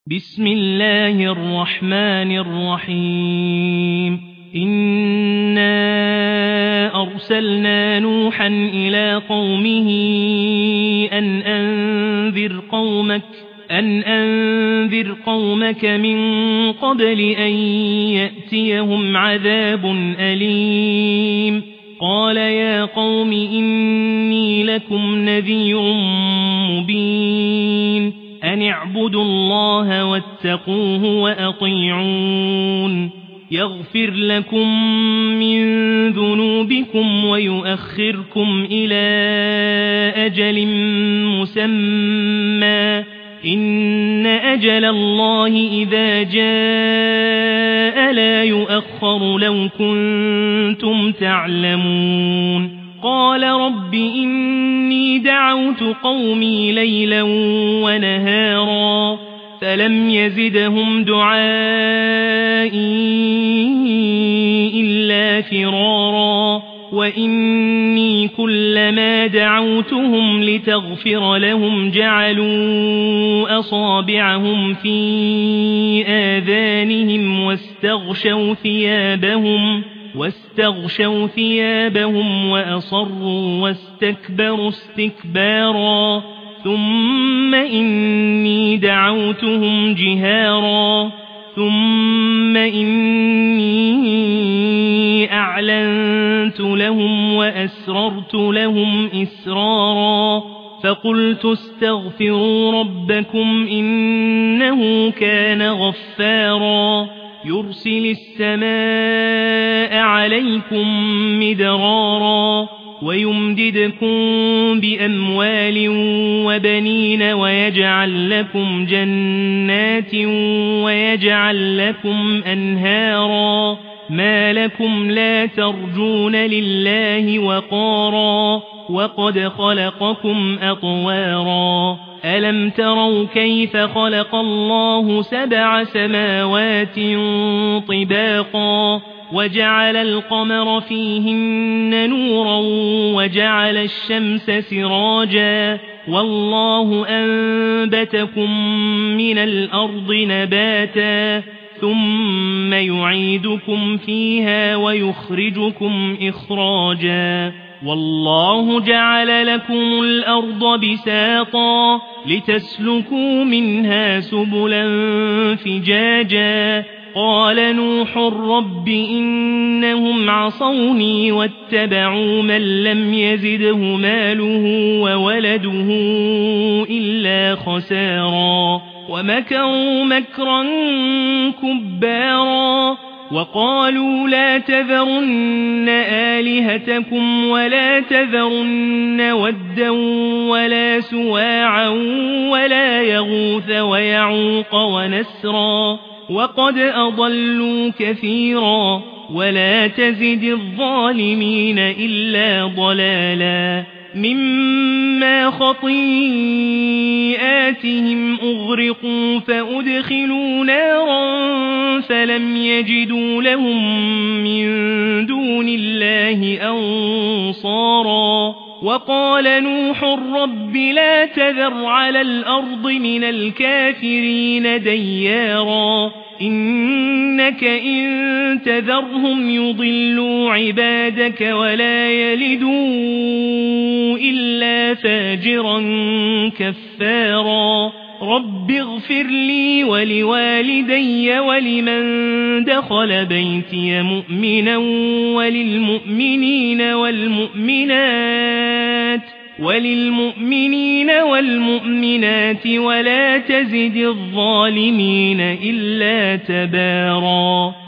بسم الله الرحمن الرحيم إنا أرسلنا نوحا إلى قومه أن أنذر قومك من قبل أن يأتيهم عذاب أليم قال يا قوم إني لكم نذير مبين أن اعبدوا الله واتقوه وأطيعون يغفر لكم من ذنوبكم ويؤخركم إلى أجل مسمى إن أجل الله إذا جاء لا يؤخر لو كنتم تعلمون قال رب إني دعوت قومي ليلا ونهارا فلم يزدهم دعائي إلا فرارا وإني كلما دعوتهم لتغفر لهم جعلوا أصابعهم في آذانهم واستغشوا ثيابهم وأصروا واستكبروا استكبارا ثم إني دعوتهم جهارا ثم إني أعلنت لهم وأسررت لهم إسرارا فقلت استغفروا ربكم إنه كان غفارا يرسل السماء عليكم مدرارا ويمددكم بأموال وبنين ويجعل لكم جنات ويجعل لكم أنهارا ما لكم لا ترجون لله وقارا وقد خلقكم أطوارا ألم تروا كيف خلق الله 7 سماوات طباقا وجعل القمر فيهن نورا وجعل الشمس سراجا والله أنبتكم من الأرض نباتا ثم يعيدكم فيها ويخرجكم إخراجا والله جعل لكم الأرض بساطا لتسلكوا منها سبلا فجاجا قال نوح رب إنهم عصوني واتبعوا من لم يزده ماله وولده إلا خسارا ومكروا مكرا كبارا وقالوا لا تذرن آلهتكم ولا تذرن ودا ولا سواعا ولا يغوث ويعوق ونسرا وقد أضلوا كثيرا ولا تزد الظالمين إلا ضلالا مما خطيئاتهم أغرقوا فأدخلوا نارا فلم يجدوا لهم من دون الله أنصارا وقال نوح رب لا تذر على الأرض من الكافرين ديارا إنك إن تذرهم يضلوا عبادك ولا يلدوا إلا فاجرا كفارا رب اغفر لي ولوالدي ولمن دخل بيتي مؤمنا وللمؤمنين والمؤمنات ولا تزد الظالمين إلا تبارا